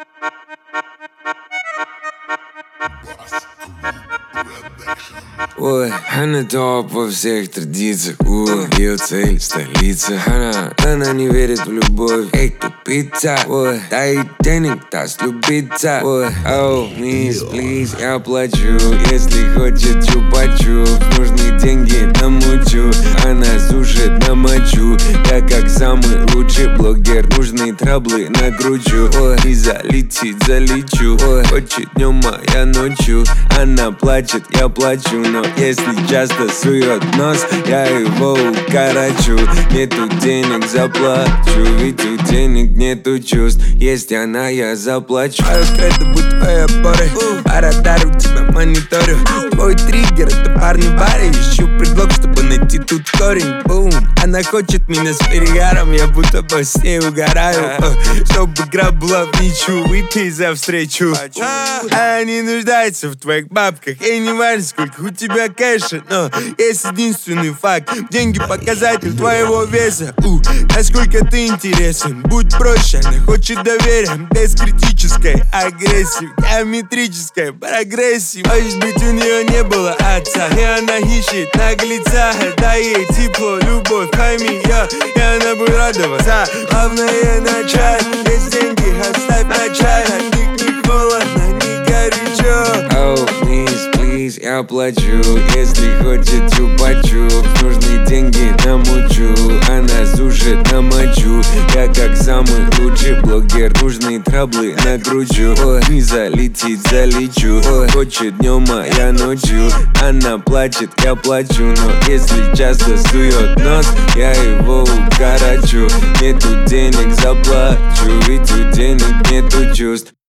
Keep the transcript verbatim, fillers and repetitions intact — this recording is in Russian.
Ой, она топ во всех традициях. Ой, ее цель столица. Она, она не верит в любовь. Эй, тупица. Ой, дай денег, даст любиться. Ой, оу, мисс, плиз, я плачу. Если хочет чупа-чупс, нужны деньги намучу. Она сушит на мочу. Я как самый лучший блогер, нужные траблы накручу. Ой, и залетит, залечу. Ой, хочет днем, а я ночью. Она плачет, я плачу, но если часто сует нос, я его укорочу. Нету денег, заплачу, ведь у денег нету чувств. Есть она, я заплачу. Мое кредо будь твоей опорой, по радару тебя мониторю. Твой триггер, это парни в баре. Ищу предлог, чтобы найти тут корень. Бум. Она хочет меня с перегаром, я будто бы с ней угораю. Чтобы игра была в ничью, выпей за встречу. Она не нуждается в твоих бабках, и не важно, сколько у тебя кэша, но есть единственный факт: деньги показатель твоего веса. У, насколько ты интересен, будь проще. Она хочет доверия, без критической агрессии, геометрической прогрессии. Может быть, у нее не было отца, и она ищет наглеца. Дай ей тепло, любовь, пойми ее, и она будет радоваться. Главное начать, есть деньги, оставь на чай. От них не холодно, не горячо. Оу, мисс, плиз, я плачу. Если хочет чупа-чупс, нужны деньги намучу. Она сушит на мочу. Я как самый лучший блогер, нужные траблы накручу. Ой, не залетит, залечу. Ой, хочет днем, а я ночью. Она плачет, я плачу, но если часто сует нос, я его укорочу. Нету денег, заплачу, ведь у денег нету чувств.